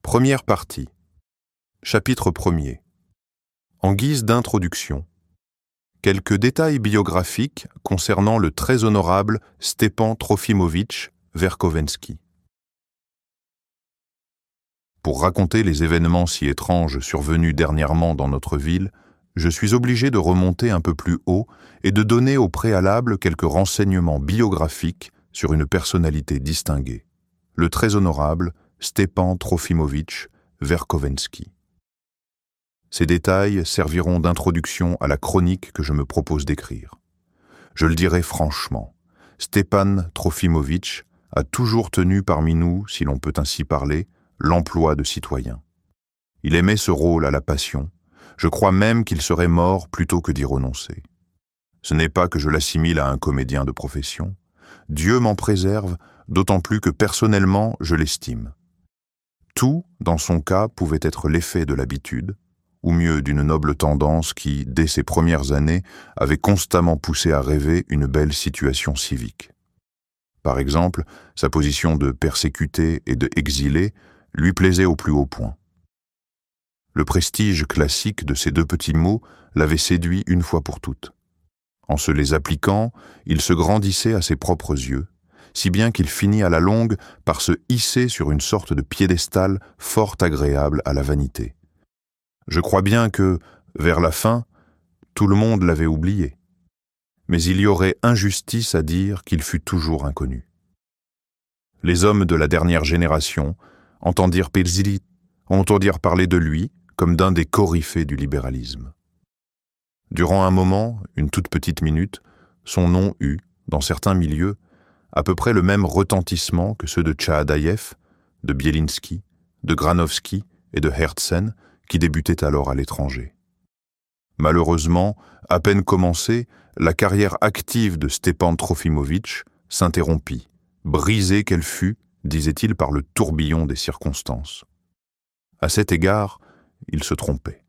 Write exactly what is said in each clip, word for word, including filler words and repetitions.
Première partie. Chapitre premier. En guise d'introduction, quelques détails biographiques concernant le très honorable Stepan Trofimovitch Verkovensky. Pour raconter les événements si étranges survenus dernièrement dans notre ville, je suis obligé de remonter un peu plus haut et de donner au préalable quelques renseignements biographiques sur une personnalité distinguée, le très honorable Stepan Trofimovitch Verkovensky. Ces détails serviront d'introduction à la chronique que je me propose d'écrire. Je le dirai franchement, Stepan Trofimovitch a toujours tenu parmi nous, si l'on peut ainsi parler, l'emploi de citoyen. Il aimait ce rôle à la passion. Je crois même qu'il serait mort plutôt que d'y renoncer. Ce n'est pas que je l'assimile à un comédien de profession. Dieu m'en préserve, d'autant plus que personnellement je l'estime. Tout, dans son cas, pouvait être l'effet de l'habitude, ou mieux d'une noble tendance qui, dès ses premières années, avait constamment poussé à rêver une belle situation civique. Par exemple, sa position de persécuté et de exilé lui plaisait au plus haut point. Le prestige classique de ces deux petits mots l'avait séduit une fois pour toutes. En se les appliquant, il se grandissait à ses propres yeux, si bien qu'il finit à la longue par se hisser sur une sorte de piédestal fort agréable à la vanité. Je crois bien que, vers la fin, tout le monde l'avait oublié. Mais il y aurait injustice à dire qu'il fut toujours inconnu. Les hommes de la dernière génération entendirent Pézili, entendirent parler de lui comme d'un des coryphées du libéralisme. Durant un moment, une toute petite minute, son nom eut, dans certains milieux, à peu près le même retentissement que ceux de Tchaadaïev, de Bielinski, de Granovski et de Herzen, qui débutaient alors à l'étranger. Malheureusement, à peine commencée, la carrière active de Stepan Trofimovitch s'interrompit, brisée qu'elle fut, disait-il, par le tourbillon des circonstances. À cet égard, il se trompait.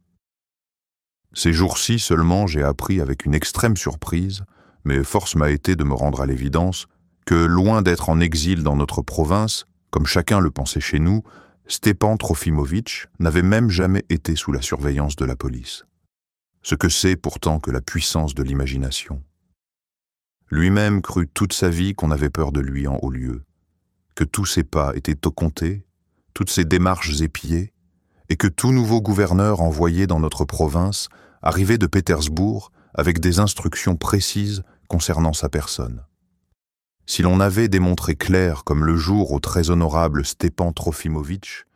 Ces jours-ci seulement, j'ai appris avec une extrême surprise, mais force m'a été de me rendre à l'évidence, que loin d'être en exil dans notre province, comme chacun le pensait chez nous, Stepan Trofimovitch n'avait même jamais été sous la surveillance de la police. Ce que c'est pourtant que la puissance de l'imagination. Lui-même crut toute sa vie qu'on avait peur de lui en haut lieu, que tous ses pas étaient au compté, toutes ses démarches épiées, et que tout nouveau gouverneur envoyé dans notre province arrivait de Pétersbourg avec des instructions précises concernant sa personne. Si l'on avait démontré clair comme le jour au très honorable Stepan Trofimovitch,